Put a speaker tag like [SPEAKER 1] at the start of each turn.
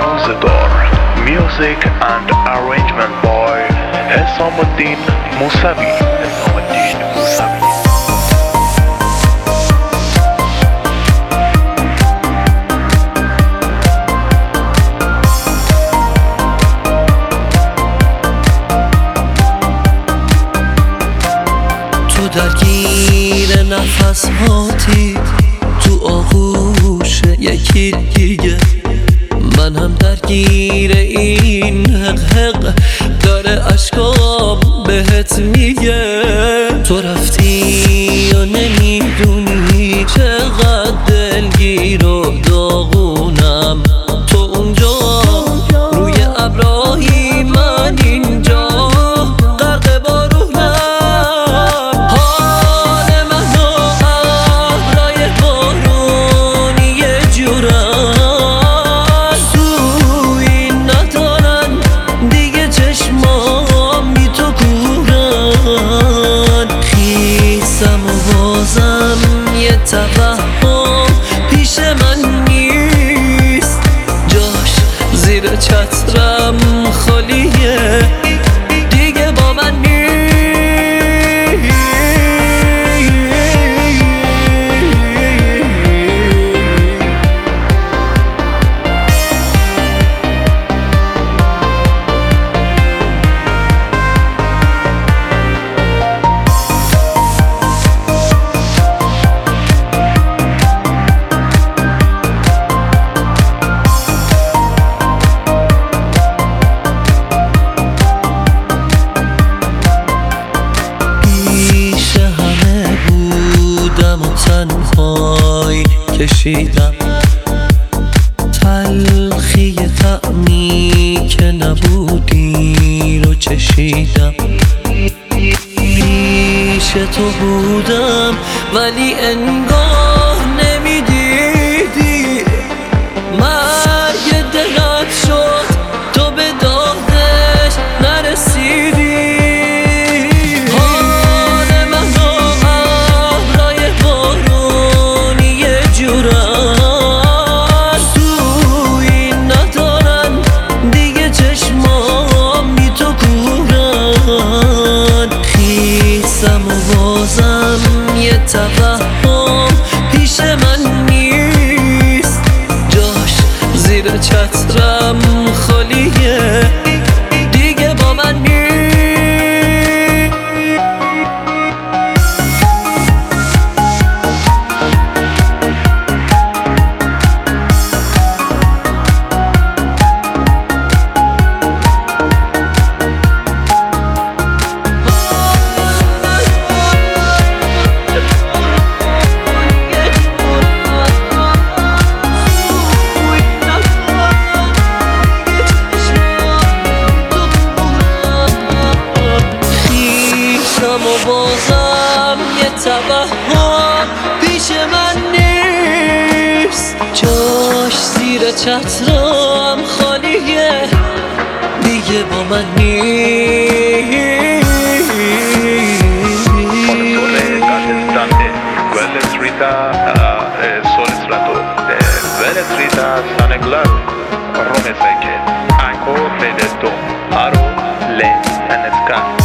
[SPEAKER 1] Rosedor. Music and arrangement by Hesamuddin Musavi.
[SPEAKER 2] تو درگیر نفس هاتی، تو آغوش یکی دیگه، من هم درگیر این حق داره اشکام بهت میگه. تو رفتی و نمیدونی چقدر دلگیر و داغونم. تو اونجا روی ابرایی، من اینجا غرق بارونم. حال من و ابرای بارونی یه جورم، سوی ندارن دیگه چشمام بی تو کورن. خیسم و بازم یه توهم پیش من نیست، جاش زیر چترم خالیه، دیگه با من نیست. تنهایی کشیدم تلخی طعمی که نبودی رو چشیدم. پیش تو بودم ولی انگار نمیدیدی، مرگ دلت شد تو به دادش نرسیدی. سوی ندارن دیگه چشمام بی تو کورن. خیسم و بازم یه توهم پیش من نیست، جاش زیر چترم خالیه، دیگه با من نیست. و بازم یه توهم پیش من نیست، جاش زیر چترم خالیه، دیگه با من نیست.
[SPEAKER 1] Ancora le do, aro le